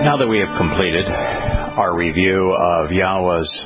Now that we have completed our review of Yahweh's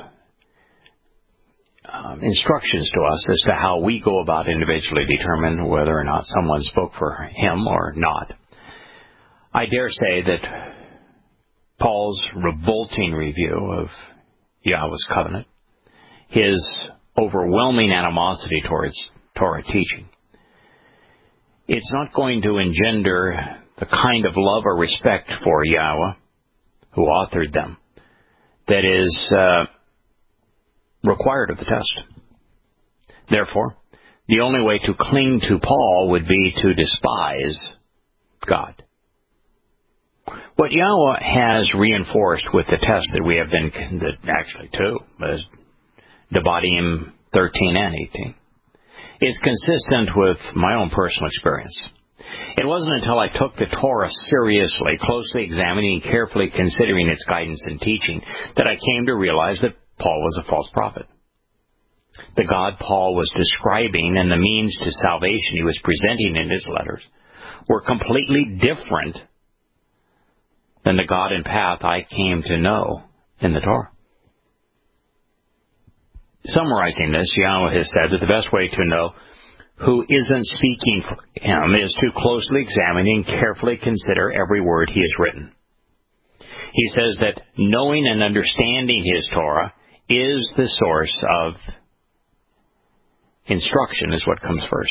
instructions to us as to how we go about individually determine whether or not someone spoke for him or not, I dare say that Paul's revolting review of Yahweh's covenant, his overwhelming animosity towards Torah teaching, it's not going to engender the kind of love or respect for Yahweh, who authored them, that is required of the test. Therefore, the only way to cling to Paul would be to despise God. What Yahweh has reinforced with the test that we have been, actually two, as Devarim 13 and 18, is consistent with my own personal experience. It wasn't until I took the Torah seriously, closely examining and carefully considering its guidance and teaching, that I came to realize that Paul was a false prophet. The God Paul was describing and the means to salvation he was presenting in his letters were completely different than the God and path I came to know in the Torah. Summarizing this, Yahweh has said that the best way to know who isn't speaking for him is to closely examine and carefully consider every word he has written. He says that knowing and understanding his Torah is the source of instruction, is what comes first.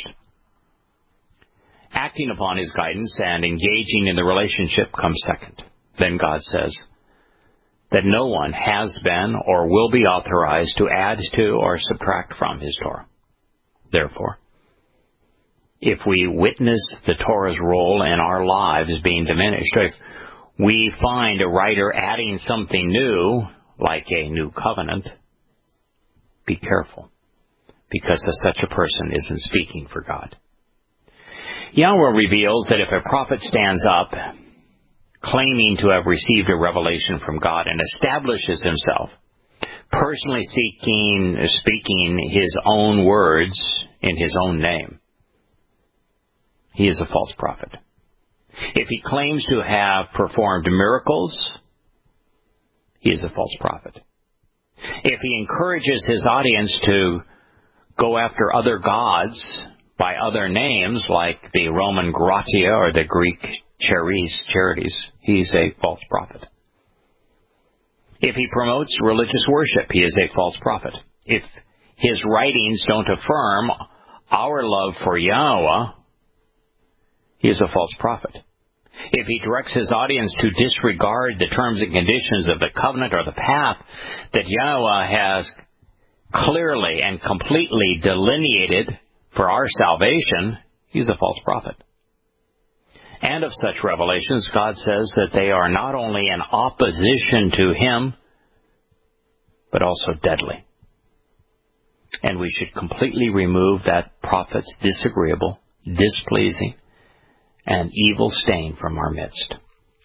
Acting upon his guidance and engaging in the relationship comes second. Then God says that no one has been or will be authorized to add to or subtract from his Torah. Therefore, if we witness the Torah's role in our lives being diminished, if we find a writer adding something new, like a new covenant, be careful, because such a person isn't speaking for God. Yahweh reveals that if a prophet stands up, claiming to have received a revelation from God and establishes himself, personally speaking his own words in his own name, he is a false prophet. If he claims to have performed miracles, he is a false prophet. If he encourages his audience to go after other gods by other names, like the Roman Gratia or the Greek charities, he's a false prophet. If he promotes religious worship, he is a false prophet. If his writings don't affirm our love for Yahweh, he is a false prophet. If he directs his audience to disregard the terms and conditions of the covenant or the path that Yahweh has clearly and completely delineated for our salvation, he's a false prophet. And of such revelations, God says that they are not only in opposition to him, but also deadly. And we should completely remove that prophet's disagreeable, displeasing, and evil stain from our midst.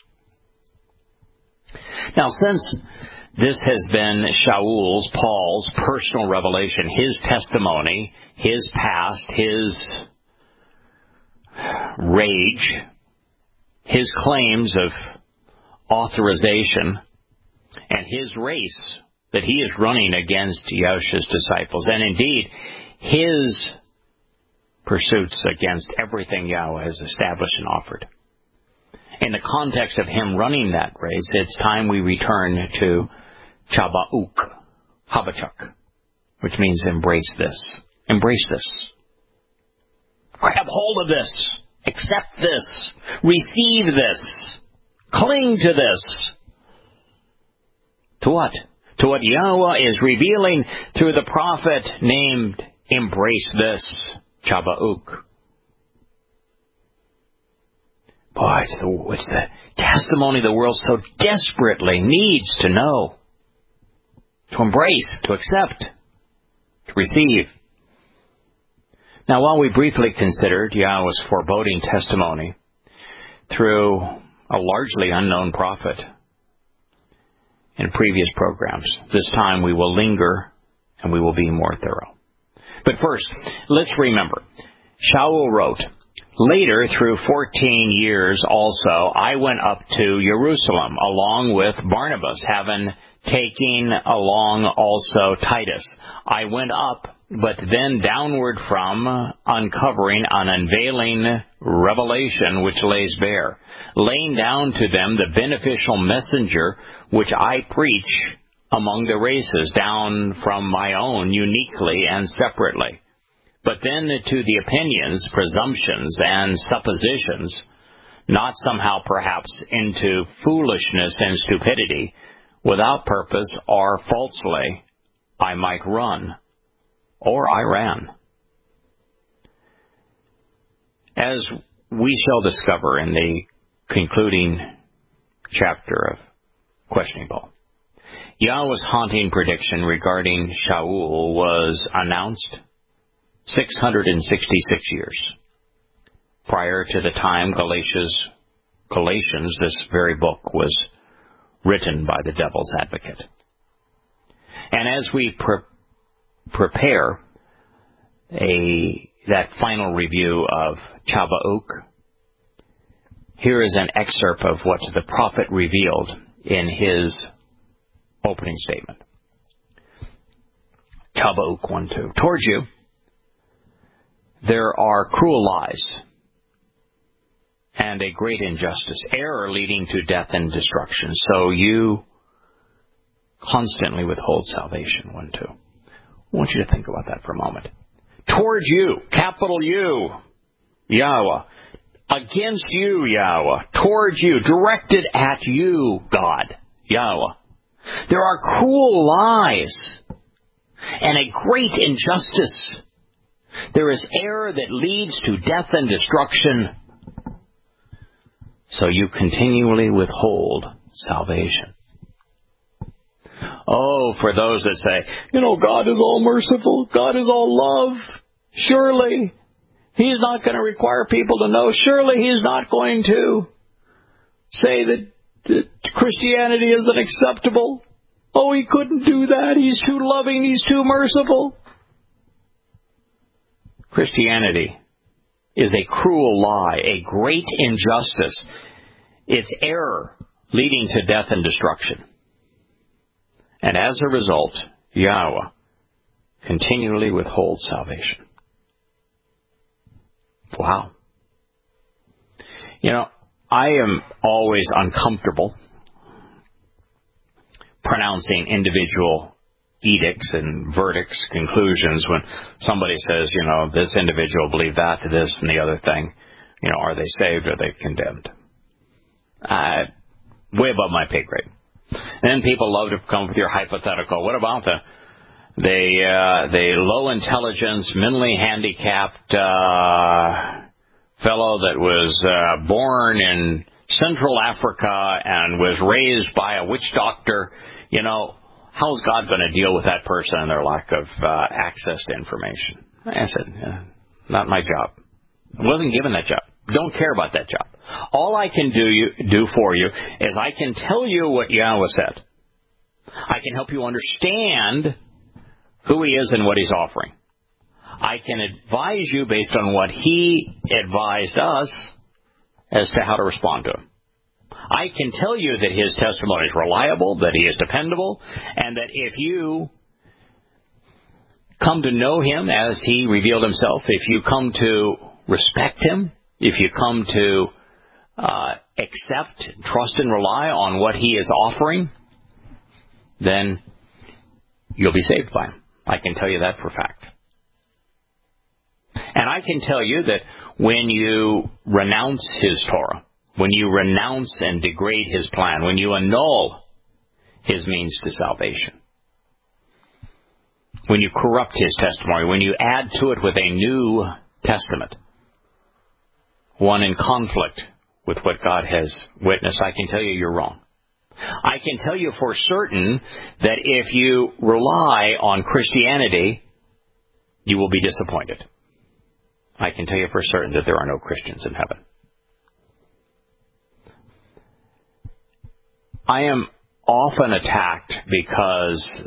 Now, since this has been Paul's personal revelation, his testimony, his past, his rage, his claims of authorization, and his race that he is running against Yahushua's disciples, and indeed his pursuits against everything Yahweh has established and offered. In the context of him running that race, it's time we return to Habakkuk, which means embrace this. Embrace this. Grab hold of this. Accept this. Receive this. Cling to this. To what? To what Yahweh is revealing through the prophet named Embrace This, Habakkuk. Boy, it's the testimony the world so desperately needs to know, to embrace, to accept, to receive. Now, while we briefly considered Yahweh's foreboding testimony through a largely unknown prophet in previous programs, this time we will linger and we will be more thorough. But first, let's remember, Shaul wrote, Later, through 14 years also, I went up to Jerusalem along with Barnabas, having taken along also Titus. I went up, but then downward from, uncovering an unveiling revelation which lays bare, laying down to them the beneficial messenger which I preach among the races, down from my own uniquely and separately. But then to the opinions, presumptions, and suppositions, not somehow perhaps into foolishness and stupidity, without purpose or falsely, I might run, or I ran. As we shall discover in the concluding chapter of Questioning Paul, Yahweh's haunting prediction regarding Shaul was announced 666 years prior to the time Galatians, this very book, was written by the devil's advocate. And as we prepare that final review of Chabauk, here is an excerpt of what the prophet revealed in his opening statement. Chabauk 1:2. Towards you there are cruel lies and a great injustice, error leading to death and destruction. So you constantly withhold salvation. 1:2. I want you to think about that for a moment. Towards you, capital U, Yahweh. Against you, Yahweh. Towards you, directed at you, God, Yahweh. There are cruel lies and a great injustice. There is error that leads to death and destruction. So you continually withhold salvation. Oh, for those that say, God is all merciful, God is all love. Surely He's not going to require people to know. Surely He's not going to say that Christianity isn't acceptable. Oh, He couldn't do that. He's too loving. He's too merciful. Christianity is a cruel lie, a great injustice. It's error leading to death and destruction. And as a result, Yahweh continually withholds salvation. Wow. I am always uncomfortable pronouncing individual edicts and verdicts, conclusions, when somebody says, this individual believed that, this and the other thing. Are they saved or are they condemned? Way above my pay grade. And then people love to come with your hypothetical. What about the low intelligence, mentally handicapped fellow that was born in Central Africa and was raised by a witch doctor? How's God going to deal with that person and their lack of access to information? I said, not my job. I wasn't given that job. Don't care about that job. All I can do for you is I can tell you what Yahweh said. I can help you understand who He is and what He's offering. I can advise you based on what He advised us as to how to respond to Him. I can tell you that His testimony is reliable, that He is dependable, and that if you come to know Him as He revealed Himself, if you come to respect Him, if you come to accept, trust, and rely on what He is offering, then you'll be saved by Him. I can tell you that for a fact. And I can tell you that when you renounce His Torah, when you renounce and degrade His plan, when you annul His means to salvation, when you corrupt His testimony, when you add to it with a new testament, one in conflict with what God has witnessed, I can tell you you're wrong. I can tell you for certain that if you rely on Christianity, you will be disappointed. I can tell you for certain that there are no Christians in heaven. I am often attacked because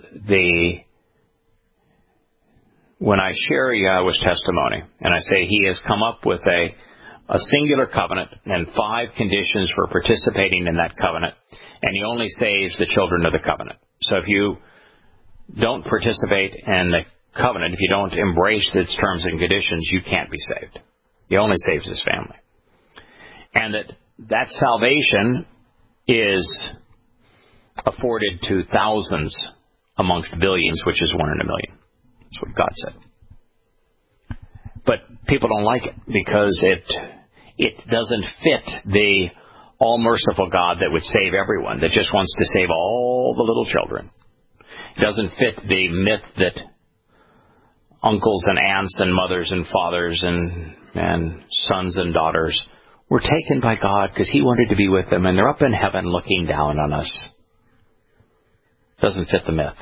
when I share Yahweh's testimony and I say He has come up with a a singular covenant and 5 conditions for participating in that covenant, and he only saves the children of the covenant. So if you don't participate in the covenant, if you don't embrace its terms and conditions, you can't be saved. He only saves his family. And that salvation is afforded to thousands amongst billions, which is 1 in a million. That's what God said. But people don't like it because it doesn't fit the all-merciful God that would save everyone, that just wants to save all the little children. It doesn't fit the myth that uncles and aunts and mothers and fathers and sons and daughters were taken by God because he wanted to be with them, and they're up in heaven looking down on us. Doesn't fit the myth.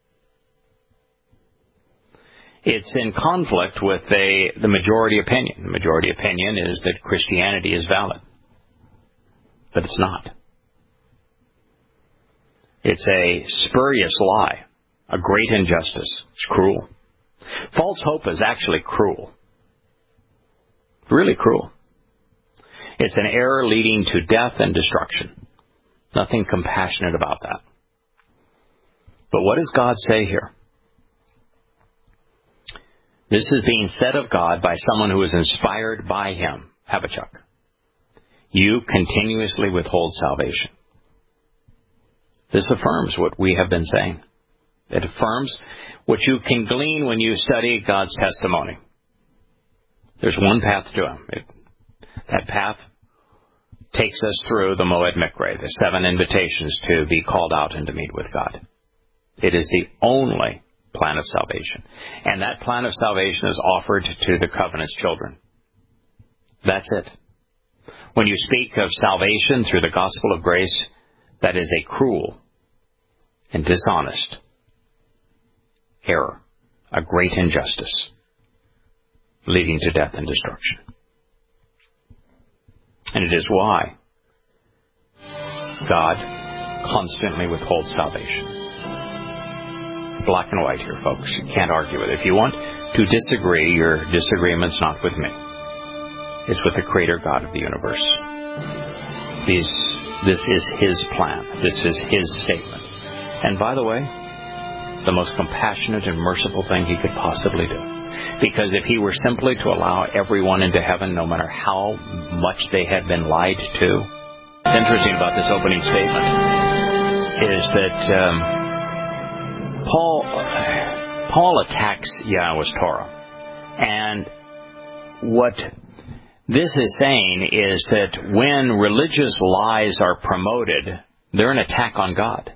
It's in conflict with the majority opinion. The majority opinion is that Christianity is valid. But it's not. It's a spurious lie, a great injustice. It's cruel. False hope is actually cruel. Really cruel. It's an error leading to death and destruction. Nothing compassionate about that. But what does God say here? This is being said of God by someone who is inspired by him, Habakkuk. You continuously withhold salvation. This affirms what we have been saying. It affirms what you can glean when you study God's testimony. There's one path to him. That path takes us through the Moed Mikre, the 7 invitations to be called out and to meet with God. It is the only plan of salvation. And that plan of salvation is offered to the covenant's children. That's it. When you speak of salvation through the gospel of grace, that is a cruel and dishonest error, a great injustice, leading to death and destruction. And it is why God constantly withholds salvation. Black and white here, folks. You can't argue with it. If you want to disagree, your disagreement's not with me. It's with the Creator God of the universe. This is His plan. This is His statement. And by the way, it's the most compassionate and merciful thing He could possibly do. Because if He were simply to allow everyone into heaven, no matter how much they had been lied to, what's interesting about this opening statement is that Paul attacks Yahweh's Torah. And what this is saying is that when religious lies are promoted, they're an attack on God.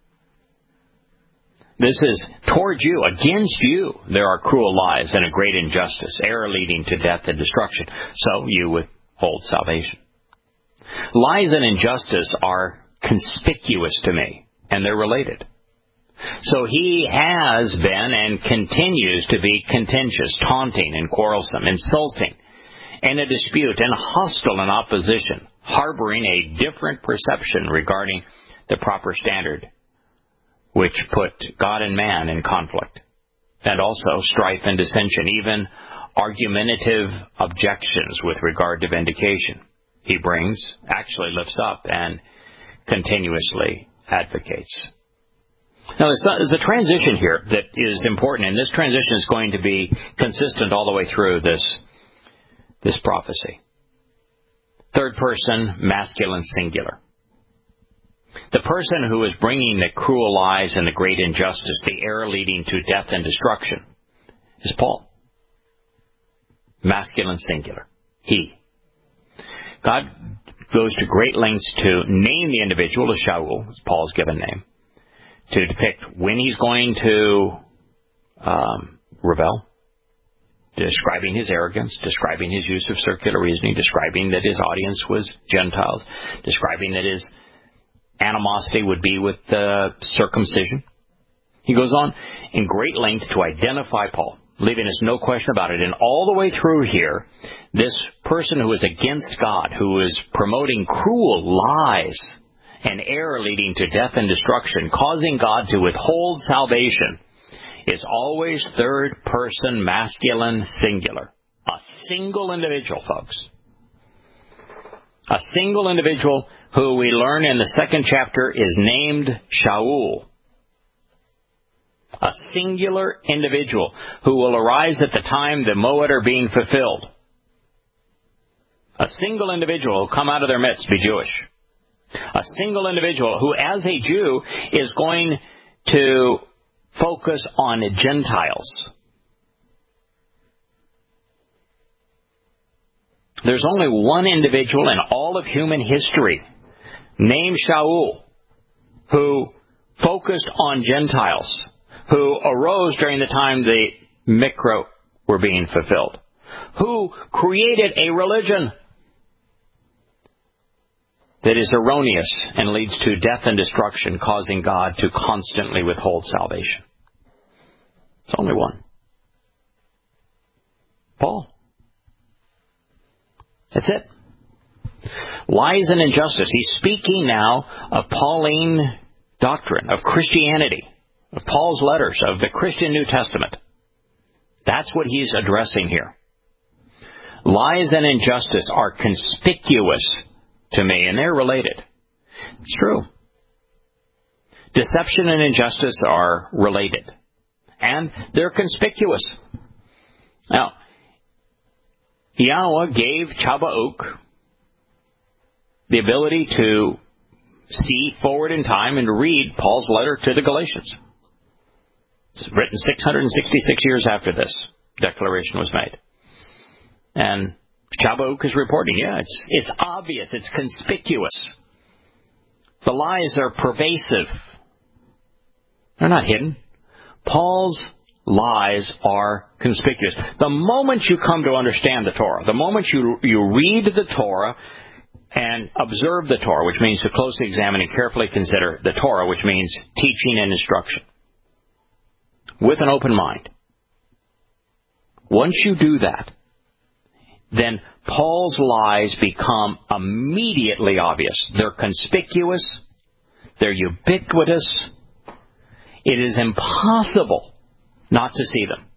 This is towards you, against you. There are cruel lies and a great injustice, error leading to death and destruction. So you withhold salvation. Lies and injustice are conspicuous to me, and they're related. So he has been and continues to be contentious, taunting and quarrelsome, insulting, and a dispute, and hostile in opposition, harboring a different perception regarding the proper standard, which put God and man in conflict, and also strife and dissension, even argumentative objections with regard to vindication. He actually lifts up and continuously advocates. Now, there's a transition here that is important, and this transition is going to be consistent all the way through this prophecy. Third person, masculine singular. The person who is bringing the cruel lies and the great injustice, the error leading to death and destruction, is Paul. Masculine singular. He. God goes to great lengths to name the individual as Shaul, as Paul's given name, to depict when he's going to rebel, describing his arrogance, describing his use of circular reasoning, describing that his audience was Gentiles, describing that his animosity would be with circumcision. He goes on in great length to identify Paul, leaving us no question about it. And all the way through here, this person who is against God, who is promoting cruel lies and error leading to death and destruction, causing God to withhold salvation, is always third person masculine singular. A single individual, folks. A single individual who we learn in the second chapter is named Shaul. A singular individual who will arise at the time the Moed are being fulfilled. A single individual who will come out of their midst, be Jewish. A single individual who, as a Jew, is going to focus on Gentiles. There's only one individual in all of human history named Shaul who focused on Gentiles, who arose during the time the Mikra were being fulfilled, who created a religion that is erroneous and leads to death and destruction, causing God to constantly withhold salvation. It's only one. Paul. That's it. Lies and injustice. He's speaking now of Pauline doctrine, of Christianity, of Paul's letters, of the Christian New Testament. That's what he's addressing here. Lies and injustice are conspicuous to me, and they're related. It's true. Deception and injustice are related, and they're conspicuous. Now, Yahweh gave Chabauk the ability to see forward in time and read Paul's letter to the Galatians. It's written 666 years after this declaration was made. And Chabauk is reporting, it's obvious, it's conspicuous. The lies are pervasive. They're not hidden. Paul's lies are conspicuous. The moment you come to understand the Torah, the moment you read the Torah and observe the Torah, which means to closely examine and carefully consider the Torah, which means teaching and instruction, with an open mind. Once you do that, then Paul's lies become immediately obvious. They're conspicuous. They're ubiquitous. It is impossible not to see them.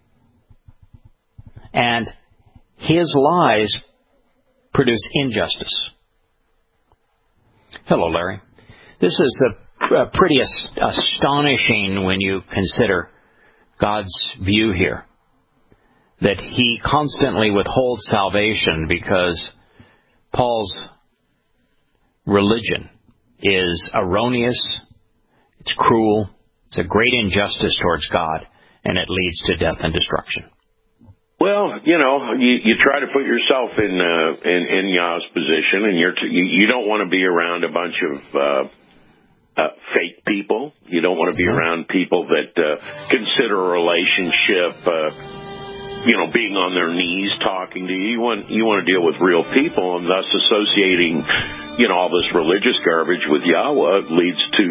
And his lies produce injustice. Hello, Larry. This is pretty astonishing when you consider God's view here, that he constantly withholds salvation because Paul's religion is erroneous, it's cruel, it's a great injustice towards God, and it leads to death and destruction. Well, you try to put yourself in Yah's position, and you don't want to be around a bunch of fake people. You don't want to be around people that consider a relationship, being on their knees talking to you. You want to deal with real people, and thus associating, all this religious garbage with Yahweh leads to,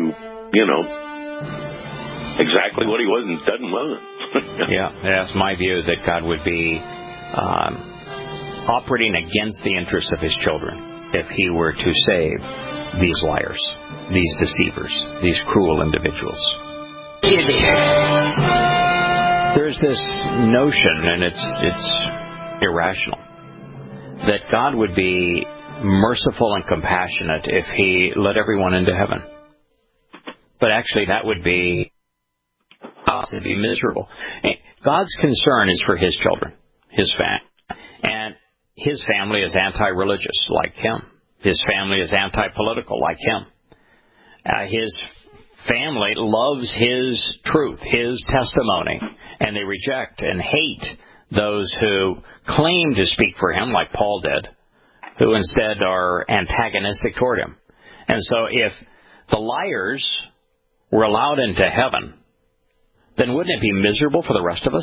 exactly what he doesn't want. Yeah, that's my view, that God would be operating against the interests of his children if he were to save these liars, these deceivers, these cruel individuals. There's this notion, and it's irrational, that God would be merciful and compassionate if he let everyone into heaven. But actually that would be miserable. God's concern is for his children, his family. And his family is anti-religious, like him. His family is anti-political, like him. His family loves his truth, his testimony, and they reject and hate those who claim to speak for him, like Paul did, who instead are antagonistic toward him. And so if the liars were allowed into heaven, then wouldn't it be miserable for the rest of us?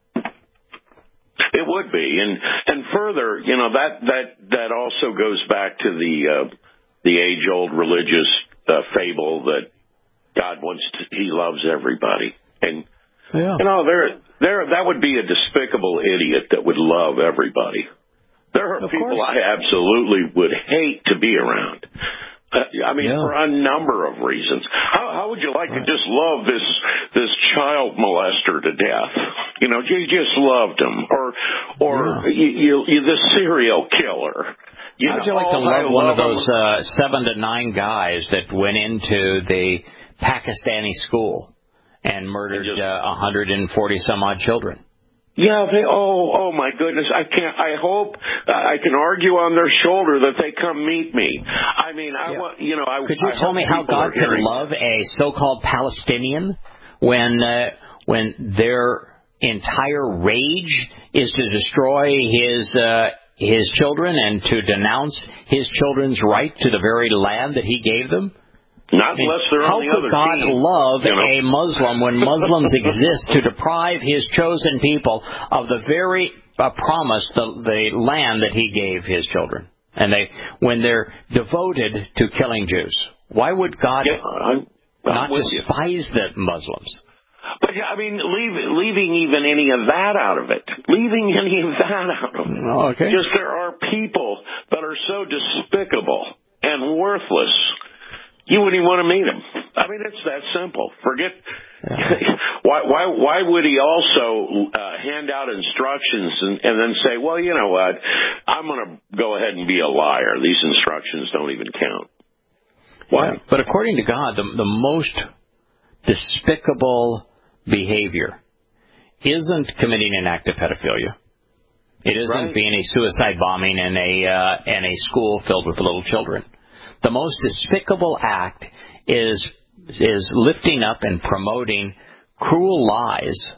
It would be, and further, that also goes back to the age-old religious fable that God he loves everybody, and that would be a despicable idiot that would love everybody. There are people I absolutely would hate to be around. For a number of reasons. How would you like to just love this child molester to death? You just loved him, or you this serial killer. How'd you like to love one of those 7 to 9 guys that went into the Pakistani school and murdered 140 some odd children? Yeah, oh my goodness, I hope I can argue on their shoulder that they come meet me. I mean, Could you tell me how God could love a so-called Palestinian when their entire rage is to destroy his children and to denounce his children's right to the very land that he gave them? Not unless they're on the other team. How could God love a Muslim when Muslims exist to deprive his chosen people of the very promise, the land that he gave his children? And when they're devoted to killing Jews. Why would God not despise the Muslims? But, I mean, leaving even any of that out of it. Okay. Just there are people that are so despicable and worthless. You wouldn't even want to meet him. I mean, it's that simple. Forget. Why would he also hand out instructions and then say, well, you know what, I'm going to go ahead and be a liar. These instructions don't even count. Why? Yeah, but according to God, the most despicable behavior isn't committing an act of pedophilia. It isn't being a suicide bombing in a school filled with little children. The most despicable act is lifting up and promoting cruel lies,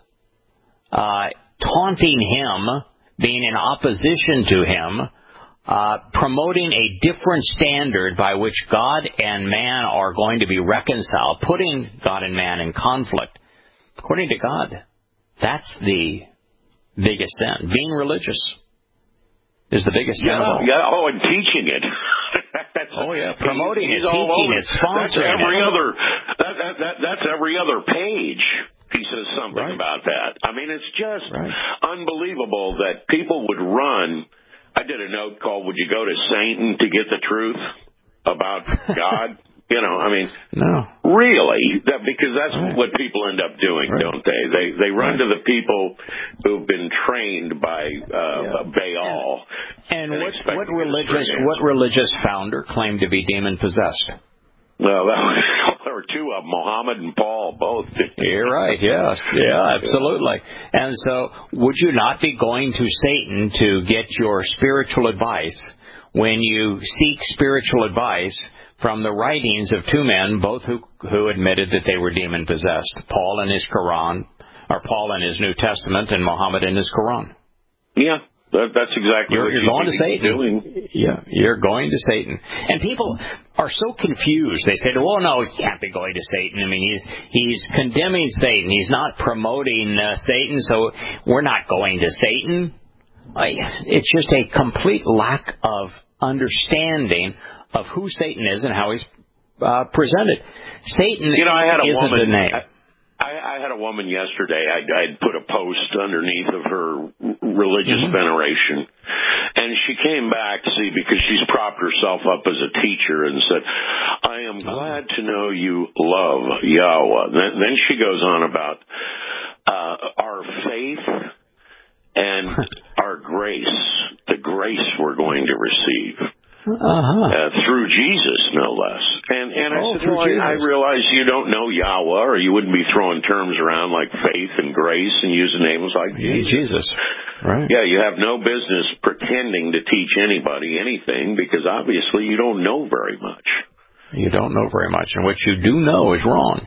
taunting him, being in opposition to him, promoting a different standard by which God and man are going to be reconciled, putting God and man in conflict. According to God, that's the biggest sin. Being religious is the biggest sin of all. Yeah, and teaching it. Promoting it, teaching it, sponsoring it. That's every other page. He says something about that. I mean, it's just unbelievable that people would run. I did a note called, "Would you go to Satan to get the truth about God?" No. Really? Because that's what people end up doing, don't they? They run to the people who've been trained by Baal. And what religious founder claimed to be demon possessed? Well, there were two of them, Muhammad and Paul, both. You're right, yes. Yeah, absolutely. And so would you not be going to Satan to get your spiritual advice when you seek spiritual advice from the writings of two men, both who admitted that they were demon-possessed, Paul in his Quran, or Paul in his New Testament, and Muhammad in his Quran? Yeah, that's exactly what you're going to Satan. Doing. Yeah, you're going to Satan. And people are so confused. They say, well, no, he can't be going to Satan. I mean, he's condemning Satan. He's not promoting Satan, so we're not going to Satan. It's just a complete lack of understanding of who Satan is and how he's presented. Satan isn't a name. I had a woman yesterday. I'd put a post underneath of her religious veneration, and she came back, because she's propped herself up as a teacher, and said, "I am glad to know you love Yahweh." Then she goes on about our faith and our grace, the grace we're going to receive. Through Jesus, no less. And I said, I realize you don't know Yahweh, or you wouldn't be throwing terms around like faith and grace and using names like Jesus. Right. Yeah, you have no business pretending to teach anybody anything, because obviously you don't know very much. You don't know very much, and what you do know is wrong.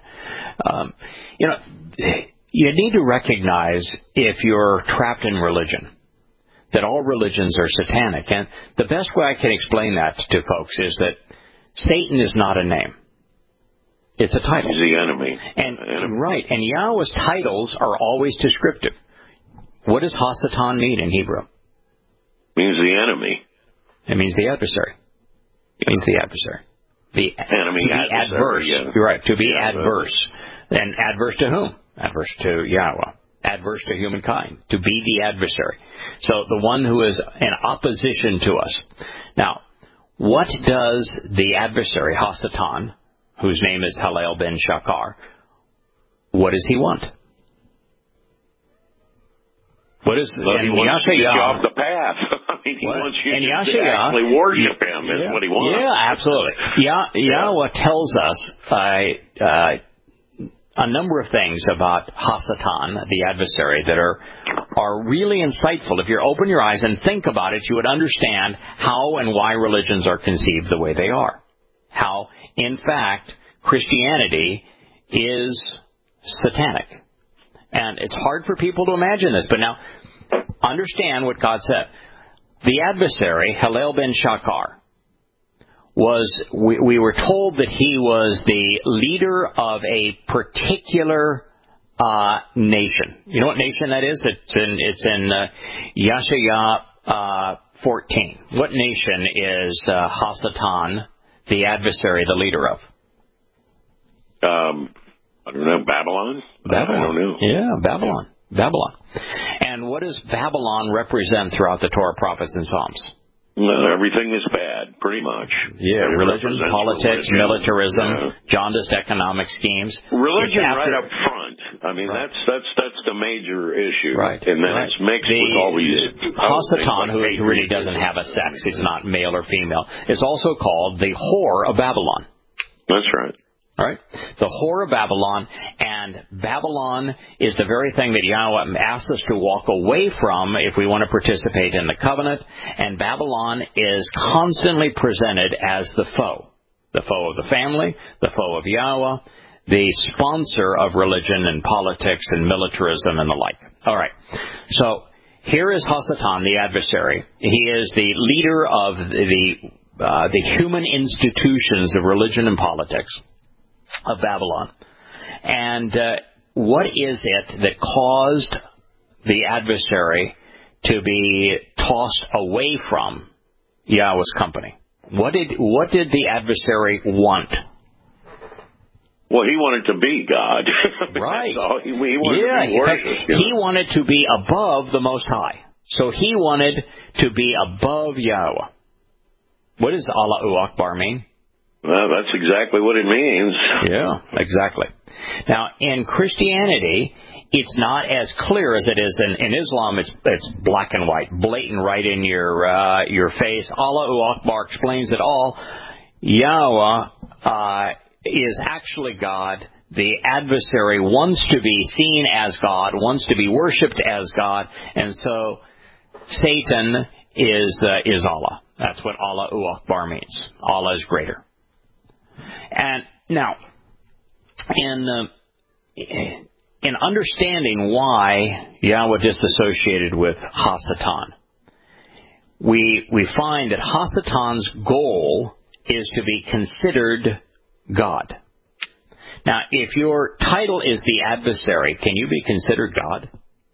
You need to recognize, if you're trapped in religion, that all religions are satanic. And the best way I can explain that to folks is that Satan is not a name. It's a title. He's the enemy. And Yahweh's titles are always descriptive. What does Hasatan mean in Hebrew? It means the enemy. It means the adversary. It means the adversary. The enemy. To be adverse. Yeah. You're right. To be adverse. And adverse to whom? Adverse to Yahweh. Adverse to humankind, to be the adversary. So the one who is in opposition to us. Now, what does the adversary, Hasatan, whose name is Halel ben Shakar, what does he want? He wants to get you off the path. mean, he wants you and to Yahshua, actually worship him is what he wants. Yeah, absolutely. Yahweh tells us a number of things about Hasatan, the adversary, that are really insightful. If you open your eyes and think about it, you would understand how and why religions are conceived the way they are. How, in fact, Christianity is satanic. And it's hard for people to imagine this, but now understand what God said. The adversary, Hillel ben Shachar, we were told that he was the leader of a particular nation. You know what nation that is? It's in Yeshaya 14. What nation is Hasatan, the adversary, the leader of? I don't know, Babylon? I don't know. Yeah, Babylon. Babylon. And what does Babylon represent throughout the Torah, prophets, and Psalms? Well, everything is bad, pretty much. Yeah, religion, politics, militarism, jaundiced economic schemes. Religion right up front. I mean, that's the major issue. Right. And then it's mixed with all these... Hasatan, who really doesn't have a sex, it's not male or female, is also called the whore of Babylon. That's right. All right? The whore of Babylon, and Babylon is the very thing that Yahweh asks us to walk away from if we want to participate in the covenant, and Babylon is constantly presented as the foe of the family, the foe of Yahweh, the sponsor of religion and politics and militarism and the like. All right. So here is Hasatan, the adversary. He is the leader of the human institutions of religion and politics of Babylon. And what is it that caused the adversary to be tossed away from Yahweh's company? What did the adversary want? Well, he wanted to be God. Right. He wanted to be worshipped. He wanted to be above the Most High. So he wanted to be above Yahweh. What does Allahu Akbar mean? Well, that's exactly what it means. Yeah, exactly. Now, in Christianity, it's not as clear as it is in Islam. It's black and white, blatant, right in your face. Allahu Akbar explains it all. Yahweh is actually God. The adversary wants to be seen as God, wants to be worshipped as God, and so Satan is Allah. That's what Allahu Akbar means. Allah is greater. And now, in understanding why Yahweh disassociated with Hasatan, we find that Hasatan's goal is to be considered God. Now, if your title is the adversary, can you be considered God?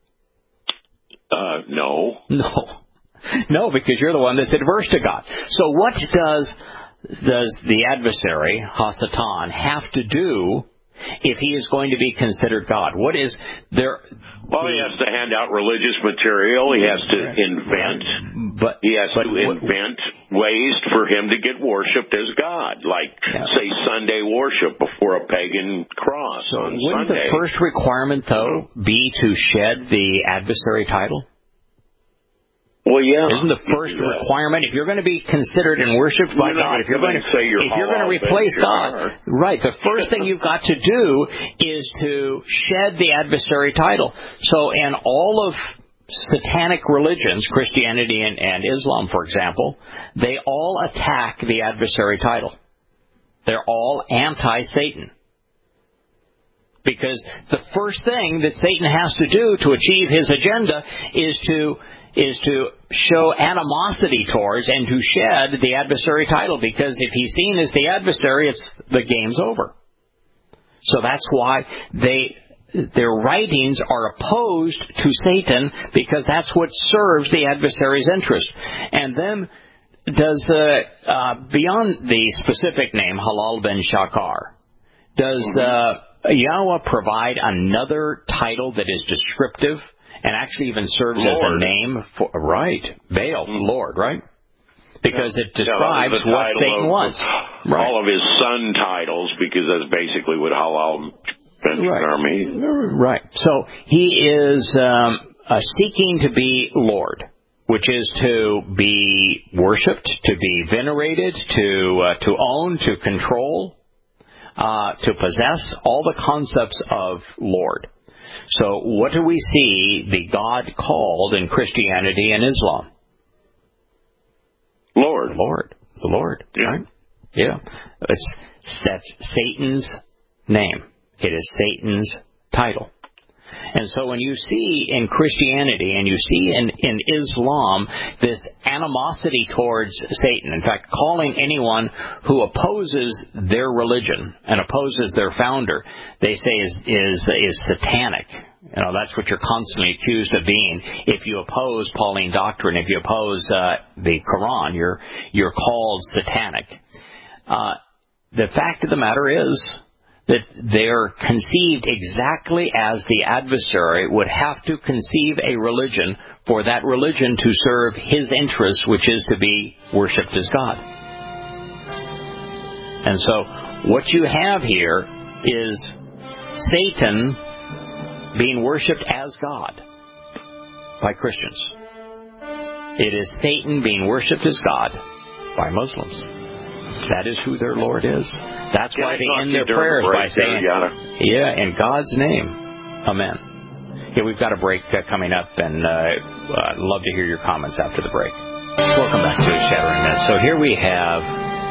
No. No, because you're the one that's adverse to God. So what does the adversary, Hasatan, have to do if he is going to be considered God? What is there? Well, he has to hand out religious material. He has to invent. Invent ways for him to get worshipped as God, like, say, Sunday worship before a pagan cross on wouldn't Sunday. The first requirement, though, be to shed the adversary title? Well, yeah. Isn't the first requirement, if you're going to be considered and worshipped by God, if you're going to replace God, right, the first thing you've got to do is to shed the adversary title. So in all of satanic religions, Christianity and Islam, for example, they all attack the adversary title. They're all anti-Satan. Because the first thing that Satan has to do to achieve his agenda is to show animosity towards and to shed the adversary title, because if he's seen as the adversary, the game's over. So that's why their writings are opposed to Satan, because that's what serves the adversary's interest. And then does beyond the specific name Hillel ben Shachar, does Yahweh provide another title that is descriptive and actually even serves Lord. as a name for, Baal, Lord, right? Because it describes what Satan wants. Right. All of his son titles, because that's basically what Hillel ben Shachar means. Right. So he is seeking to be Lord, which is to be worshipped, to be venerated, to own, to control, to possess, all the concepts of Lord. So what do we see the God called in Christianity and Islam? Lord. The Lord, yeah. right? Yeah. That's Satan's name. It is Satan's title. And so when you see in Christianity and you see in Islam this animosity towards Satan, in fact, calling anyone who opposes their religion and opposes their founder, they say is satanic. You know, that's what you're constantly accused of being. If you oppose Pauline doctrine, if you oppose the Quran, you're called satanic. The fact of the matter is that they're conceived exactly as the adversary would have to conceive a religion for that religion to serve his interests, which is to be worshipped as God. And so what you have here is Satan being worshipped as God by Christians. It is Satan being worshipped as God by Muslims. That is who their Lord is. That's why they end their prayers by saying, in God's name, amen. Yeah, we've got a break coming up, and I'd love to hear your comments after the break. Welcome back to Shattering Myths. So here we have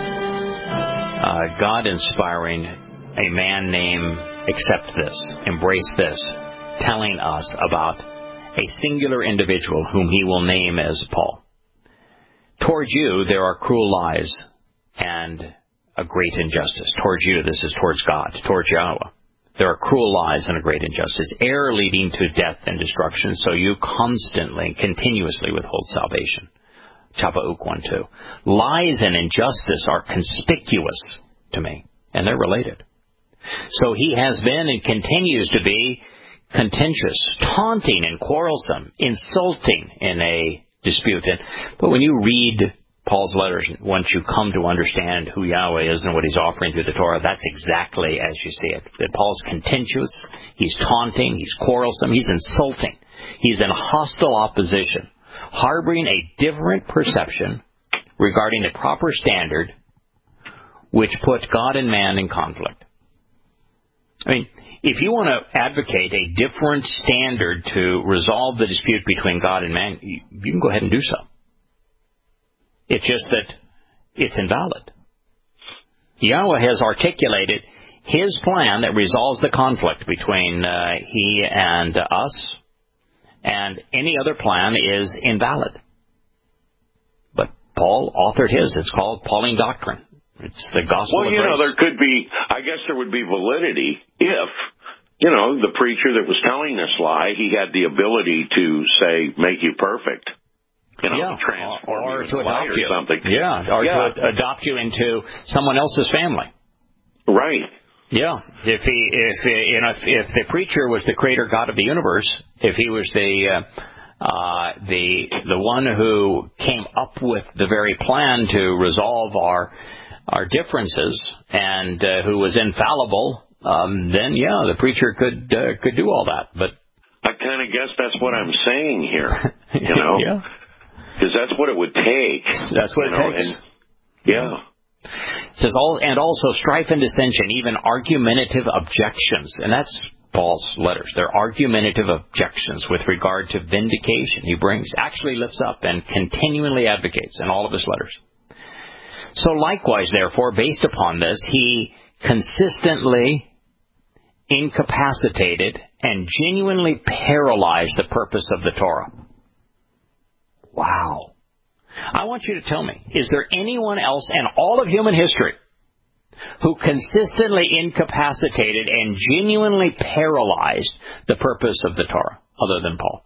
God inspiring a man named Accept This, Embrace This, telling us about a singular individual whom he will name as Paul. Towards you, there are cruel lies and a great injustice. Towards you, this is towards God, towards Yahweh. There are cruel lies and a great injustice, error leading to death and destruction, so you constantly, continuously withhold salvation. Habakkuk 1:2. Lies and injustice are conspicuous to me, and they're related. So he has been and continues to be contentious, taunting and quarrelsome, insulting in a dispute. But when you read Paul's letters, once you come to understand who Yahweh is and what he's offering through the Torah, that's exactly as you see it. That Paul's contentious, he's taunting, he's quarrelsome, he's insulting. He's in hostile opposition, harboring a different perception regarding the proper standard which put God and man in conflict. I mean, if you want to advocate a different standard to resolve the dispute between God and man, you can go ahead and do so. It's just that it's invalid. Yahweh has articulated his plan that resolves the conflict between he and us, and any other plan is invalid. But Paul authored his. It's called Pauline doctrine. It's the gospel of grace. There could be, I guess there would be validity if, the preacher that was telling this lie, he had the ability to say, make you perfect. Transform or you to adopt you. Or something. To adopt you into someone else's family. Right. Yeah. If the preacher was the creator God of the universe, if he was the one who came up with the very plan to resolve our differences and who was infallible, then the preacher could do all that. But I kind of guess that's what I'm saying here. Yeah. Because that's what it would take. That's what it takes. It says and also strife and dissension, even argumentative objections. And that's Paul's letters. They're argumentative objections with regard to vindication he brings, actually lifts up and continually advocates in all of his letters. So likewise, therefore, based upon this, he consistently incapacitated and genuinely paralyzed the purpose of the Torah. Wow. I want you to tell me, is there anyone else in all of human history who consistently incapacitated and genuinely paralyzed the purpose of the Torah other than Paul?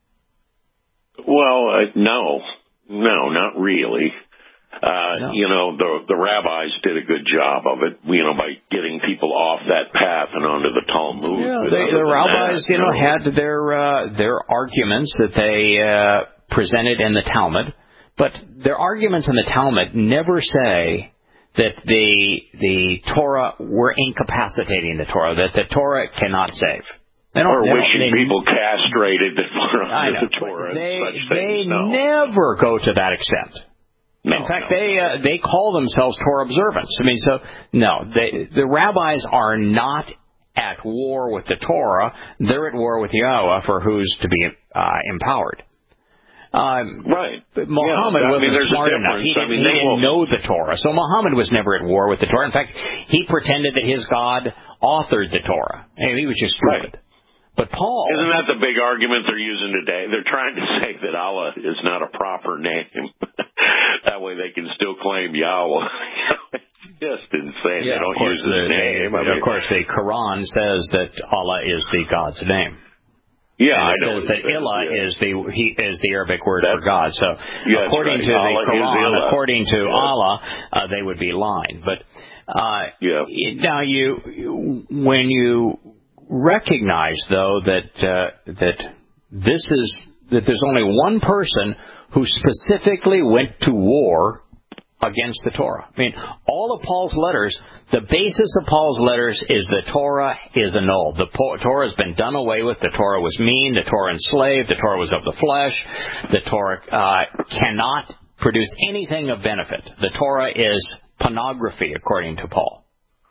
Well, no, not really. No. The rabbis did a good job of it, by getting people off that path and onto the Talmud. Yeah, the rabbis, had their arguments that they presented in the Talmud, but their arguments in the Talmud never say that the Torah, we're incapacitating the Torah, that the Torah cannot save. Or wishing people castrated that were under the Torah. They never go to that extent. In fact, they call themselves Torah observants. I mean, so, no, the rabbis are not at war with the Torah. They're at war with Yahweh for who's to be empowered. Right. Muhammad wasn't smart enough. He didn't know the Torah. So Muhammad was never at war with the Torah. In fact, he pretended that his God authored the Torah. And he was just stupid. Right. But Paul... Isn't that the big argument they're using today? They're trying to say that Allah is not a proper name. That way they can still claim Yahweh. Just insane. They don't use his name. Of course, the Quran says that Allah is the God's name. Yeah, and it says that Ilah is the Arabic word for God. So according to the Quran, according to Allah, they would be lying. But now when you recognize, though, that there's only one person who specifically went to war against the Torah. I mean, all of Paul's letters, the basis of Paul's letters is the Torah is annulled. The Torah has been done away with. The Torah was mean. The Torah enslaved. The Torah was of the flesh. The Torah cannot produce anything of benefit. The Torah is pornography, according to Paul.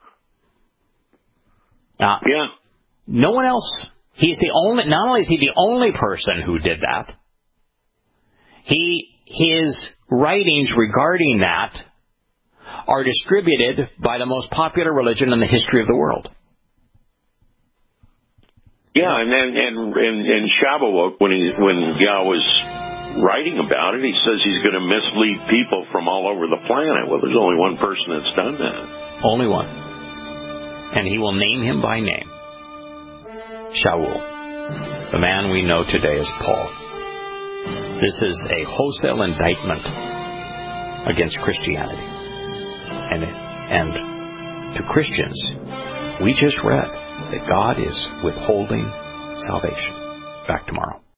No one else. Not only is he the only person who did that, his writings regarding that are distributed by the most popular religion in the history of the world. Yeah, and then in Shavuot, when Yah was writing about it, he says he's going to mislead people from all over the planet. Well, there's only one person that's done that. Only one. And he will name him by name. Shaul. The man we know today as Paul. This is a wholesale indictment against Christianity. And to Christians, we just read that God is withholding salvation. Back tomorrow.